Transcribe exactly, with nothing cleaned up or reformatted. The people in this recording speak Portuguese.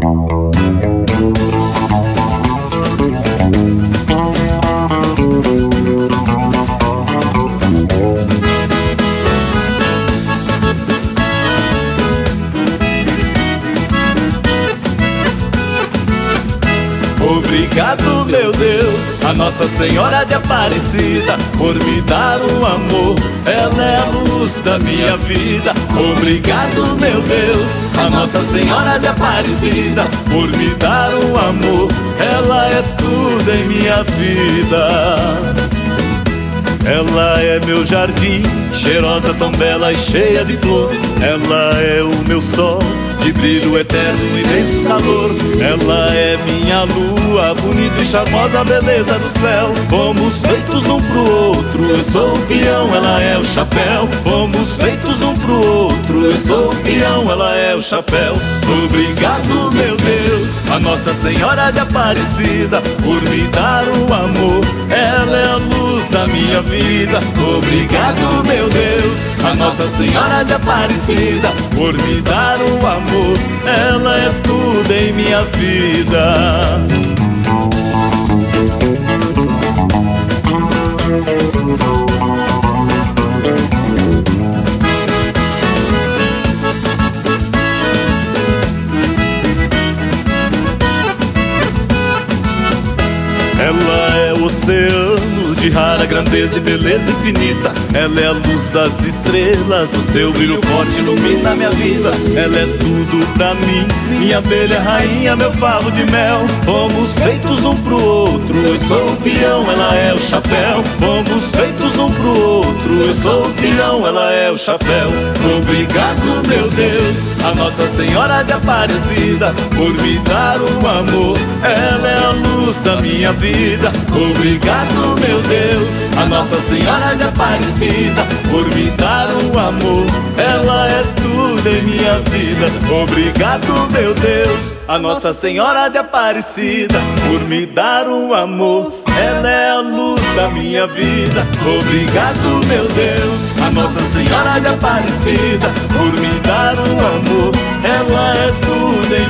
Obrigado, meu Deus, a Nossa Senhora de Aparecida, por me dar um amor, ela é a luz da minha vida. Obrigado, meu Deus, a Nossa Senhora de Aparecida, por me dar um amor, ela é tudo em minha vida. Ela é meu jardim, cheirosa, tão bela e cheia de flor. Ela é o meu sol, de brilho eterno e imenso calor. Ela é minha lua, bonita e charmosa beleza do céu. Fomos feitos um pro outro, eu sou o peão, ela é o chapéu. Fomos feitos um pro outro, eu sou o peão, ela é o chapéu. Obrigado, meu Deus, a Nossa Senhora de Aparecida, por me dar o amor, ela é a luz da minha vida. Obrigado, meu Deus, a Nossa Senhora de Aparecida, por me dar o amor, ela é tudo em minha vida. Ela é o oceano de rara grandeza e beleza infinita. Ela é a luz das estrelas, o seu brilho forte ilumina minha vida. Ela é tudo pra mim, minha abelha rainha, meu favo de mel. Fomos feitos um pro outro, eu sou o peão, ela é o chapéu. Fomos feitos um pro outro, eu sou o peão, ela é o chapéu. Obrigado, meu Deus, a Nossa Senhora de Aparecida, por me dar um amor, ela é a luz da minha vida. Obrigado, meu Deus, a Nossa Senhora de Aparecida, por me dar um amor, ela é tudo em minha vida. Obrigado, meu Deus, a Nossa Senhora de Aparecida, por me dar um amor, ela é a luz da minha vida. Obrigado, meu Deus, a Nossa Senhora de Aparecida, por me dar um amor, ela é tudo em